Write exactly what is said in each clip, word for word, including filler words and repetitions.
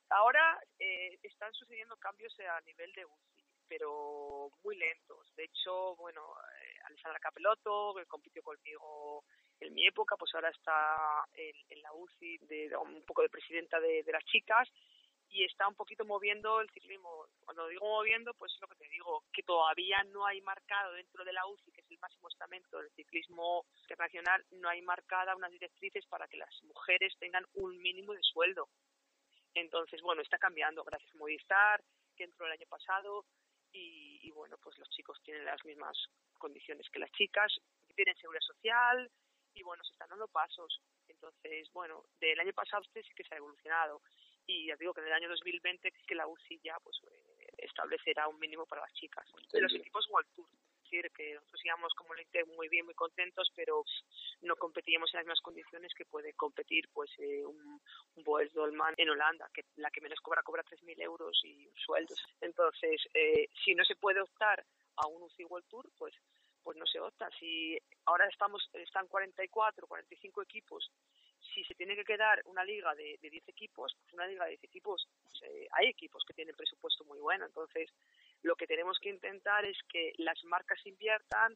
Ahora eh, están sucediendo cambios a nivel de U C I, pero muy lentos. De hecho, bueno, eh, Alessandra Capelotto, que compitió conmigo en mi época, pues ahora está en, en la U C I de, de un poco de presidenta de, de las chicas y está un poquito moviendo el ciclismo. Cuando digo moviendo, pues es lo que te digo, que todavía no hay marcado dentro de la U C I, que es el máximo estamento del ciclismo internacional, no hay marcada unas directrices para que las mujeres tengan un mínimo de sueldo. Entonces, bueno, está cambiando gracias a Movistar, que entró el año pasado, y, y bueno, pues los chicos tienen las mismas condiciones que las chicas, tienen seguridad social, y bueno, se están dando pasos. Entonces, bueno, del año pasado este sí que se ha evolucionado, y ya digo que en el año dos mil veinte que la U C I ya pues eh, establecerá un mínimo para las chicas. De los equipos World Tour. Es decir, que nosotros íbamos como el Inter muy bien, muy contentos, pero no competíamos en las mismas condiciones que puede competir pues eh, un, un Boels Dolman en Holanda, que la que menos cobra cobra tres mil euros y sueldos. Entonces, eh, si no se puede optar a un U C I World Tour, pues pues no se opta. Si ahora estamos están cuarenta y cuatro, cuarenta y cinco equipos, si se tiene que quedar una liga de, de diez equipos, pues una liga de diez equipos, pues, eh, hay equipos que tienen presupuesto muy bueno. Entonces, lo que tenemos que intentar es que las marcas inviertan,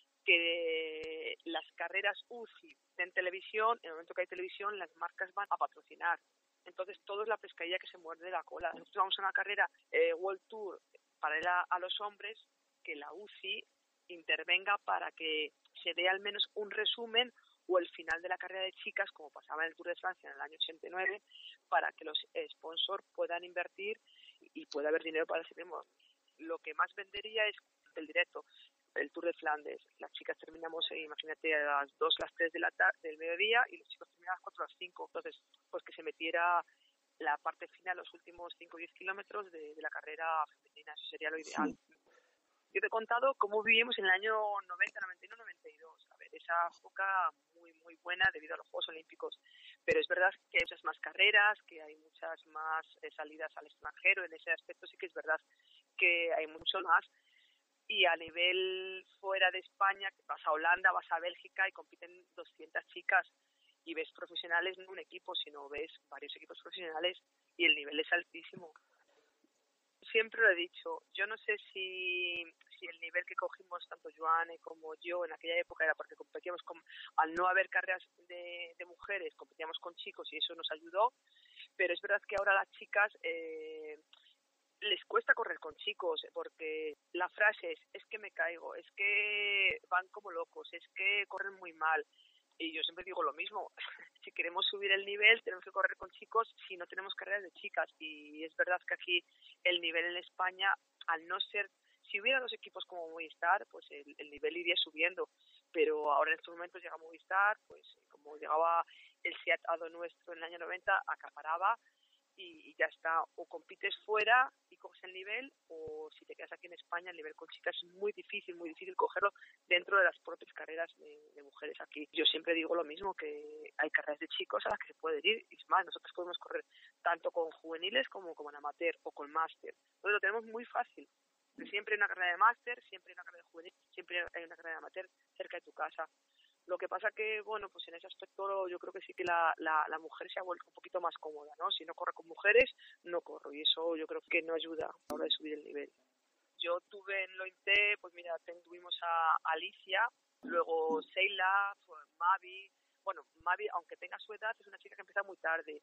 que las carreras U C I en televisión, en el momento que hay televisión, las marcas van a patrocinar. Entonces, todo es la pescadilla que se muerde la cola. Nosotros vamos a una carrera eh, World Tour para ir a, a los hombres, que la U C I intervenga para que se dé al menos un resumen o el final de la carrera de chicas, como pasaba en el Tour de Francia en el año ochenta y nueve, para que los sponsors puedan invertir y pueda haber dinero para el ciclismo. Lo que más vendería es el directo, el Tour de Flandes. Las chicas terminamos, eh, imagínate, a las dos, las tres de la tarde, del mediodía, y los chicos terminan a las cuatro, a las cinco. Entonces, pues que se metiera la parte final, los últimos cinco o diez kilómetros de, de la carrera femenina. Eso sería lo ideal. Sí. Yo te he contado cómo vivimos en el año noventa, noventa y uno, noventa y dos. A ver, esa época muy, muy buena debido a los Juegos Olímpicos. Pero es verdad que hay muchas más carreras, que hay muchas más eh, salidas al extranjero. En ese aspecto sí que es verdad que hay mucho más. Y a nivel fuera de España, vas a Holanda, vas a Bélgica y compiten doscientas chicas y ves profesionales, no un equipo, sino ves varios equipos profesionales y el nivel es altísimo. Siempre lo he dicho, yo no sé si, si el nivel que cogimos tanto Joanne como yo en aquella época era porque competíamos con, al no haber carreras de, de mujeres, competíamos con chicos y eso nos ayudó, pero es verdad que ahora las chicas eh, les cuesta correr con chicos porque la frase es, es que me caigo, es que van como locos, es que corren muy mal. Y yo siempre digo lo mismo, si queremos subir el nivel tenemos que correr con chicos si no tenemos carreras de chicas. Y es verdad que aquí el nivel en España, al no ser, si hubiera dos equipos como Movistar, pues el, el nivel iría subiendo. Pero ahora en estos momentos llega Movistar, pues como llegaba el Seat Ado nuestro en el año noventa, acaparaba y, y ya está, o compites fuera y coges el nivel, o si te quedas aquí en España el nivel con chicas es muy difícil, muy difícil cogerlo dentro de las propias carreras de, de mujeres aquí. Yo siempre digo lo mismo, que hay carreras de chicos a las que se puede ir, y es más, nosotros podemos correr tanto con juveniles como con amateur o con máster, entonces lo tenemos muy fácil. Siempre hay una carrera de máster, siempre hay una carrera de juvenil, siempre hay una carrera de amateur cerca de tu casa. Lo que pasa que, bueno, pues en ese aspecto yo creo que sí que la, la, la mujer se ha vuelto un poquito más cómoda, ¿no? Si no corro con mujeres, no corro, y eso yo creo que no ayuda a la hora de subir el nivel. Yo tuve en Lointe, pues mira, tuvimos a Alicia, luego Seila, Mavi. Bueno, Mavi, aunque tenga su edad, es una chica que empieza muy tarde,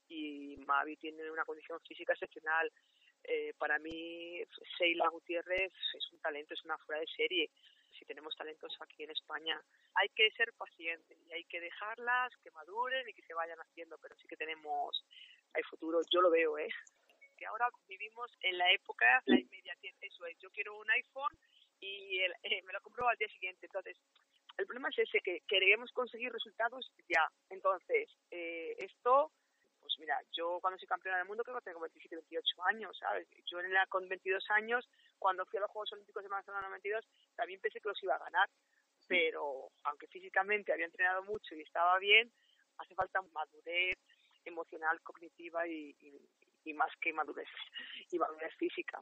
y Mavi tiene una condición física excepcional. Eh, para mí, Seila Gutiérrez es un talento, es una fuera de serie. Si tenemos talentos aquí en España, hay que ser paciente y hay que dejarlas que maduren y que se vayan haciendo, pero sí que tenemos, hay futuro, yo lo veo, ¿eh? Que ahora vivimos en la época, la inmediatez, eso es, yo quiero un iPhone y el, eh, me lo compro al día siguiente. Entonces, el problema es ese, que queremos conseguir resultados ya. Entonces, eh, esto, pues mira, yo cuando soy campeona del mundo creo que tengo veintisiete, veintiocho años, ¿sabes? Yo en la, con veintidós años, cuando fui a los Juegos Olímpicos de Barcelona noventa y dos, también pensé que los iba a ganar, pero aunque físicamente había entrenado mucho y estaba bien, hace falta madurez emocional, cognitiva y, y, y más que madurez, y madurez física.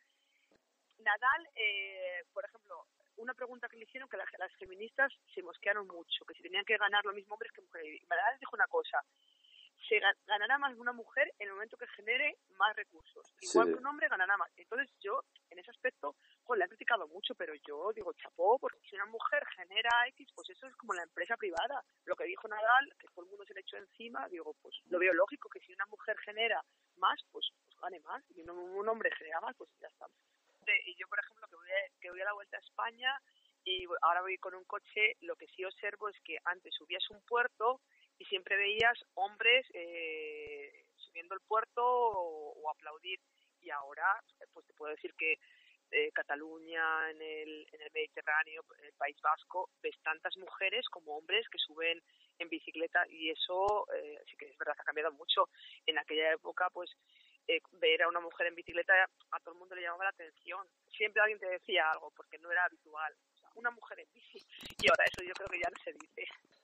Nadal, eh, por ejemplo, una pregunta que le hicieron, que las, las feministas se mosquearon mucho, que si tenían que ganar lo mismo hombres que mujeres. Y Nadal dijo una cosa: se ganará más una mujer en el momento que genere más recursos. Igual sí. que un hombre ganará más. Entonces yo, en ese aspecto, joder, le he criticado mucho, pero yo digo, chapó, porque si una mujer genera X, pues eso es como la empresa privada. Lo que dijo Nadal, que todo el mundo se le echó encima, digo, pues lo veo lógico, que si una mujer genera más, pues, pues gane más. Y un, un hombre genera más, pues ya está. Y yo, por ejemplo, que voy, a, que voy a la Vuelta a España y ahora voy con un coche, lo que sí observo es que antes subías un puerto y siempre veías hombres eh, subiendo el puerto o, o aplaudir. Y ahora, pues te puedo decir que eh, Cataluña, en el, en el Mediterráneo, en el País Vasco, ves tantas mujeres como hombres que suben en bicicleta y eso eh, sí que es verdad que ha cambiado mucho. En aquella época, pues eh, ver a una mujer en bicicleta a todo el mundo le llamaba la atención. Siempre alguien te decía algo porque no era habitual. O sea, una mujer en bici. Y ahora eso yo creo que ya no se dice.